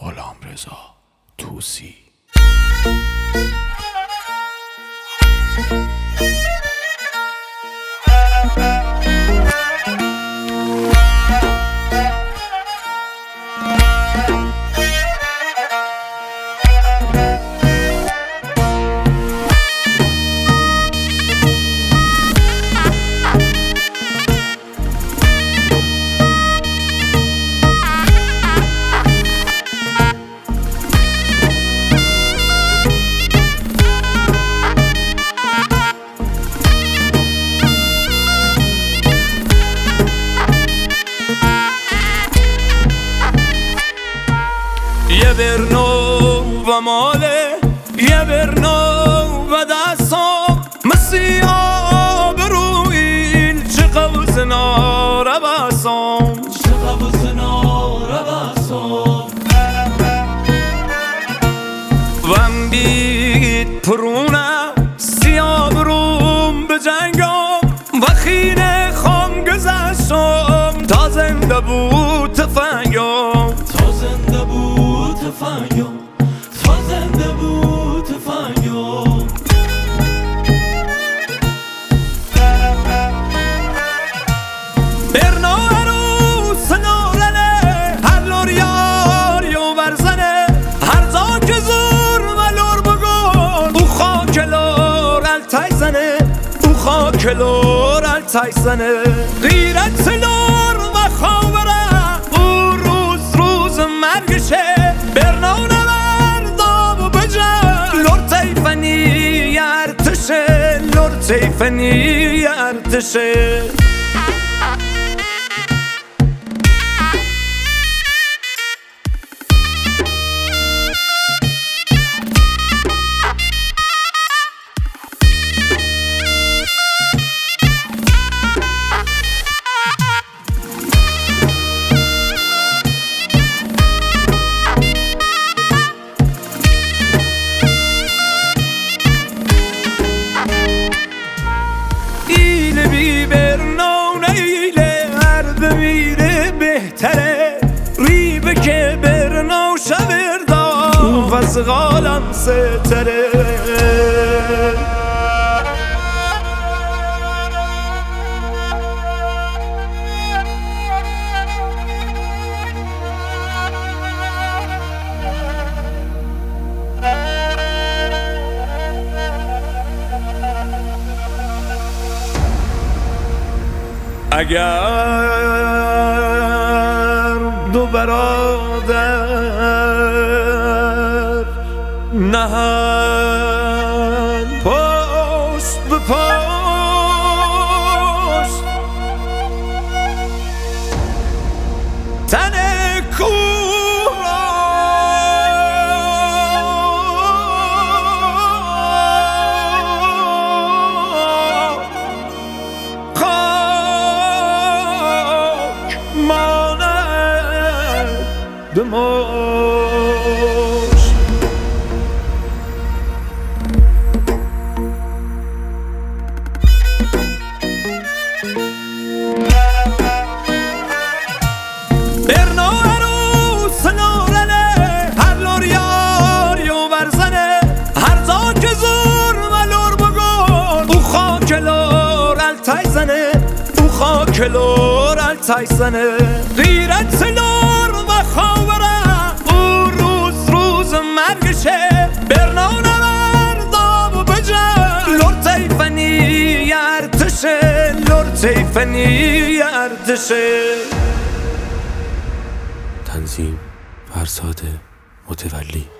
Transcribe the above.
غلامرضا طوسی. یه برنو و ماله یه برنو و دستم مسی آب رویل چه قوز ناره بسام چه قوز ناره بسام وم بید پرونه سیاب روم به جنگم و خینه خام گذشتم تا زنده بود تفنگم تا زنده بود تفنگم تا زنده بود تفنگم برنا عروس نورنه هر لور یاری و برزنه هر زا که زور و لور بگون او خاک لور التای زنه او خاک لور التای زنه غیرت لور و خاوره او روز روز مرگشه برنا نوردام بجن لور تیفنی ارتشه لور تیفنی ارتشه ریبه که برنو شوردم و زغالم ستره اگر دو برادر نهند پشت به پشت تن کوه را خاک ماند دموش برنا عروس نورنه هر لور یاری و برزنه هر زا که زور و لور بگون او خاک لور التای زنه او خاک لور التای زنه غیرت لور و خاوره او روز روز مرگشه برنا نوردام بجن لور تیفنی ارتشه لور تیفنی ارتشه. تنظیم فرزاد متولی.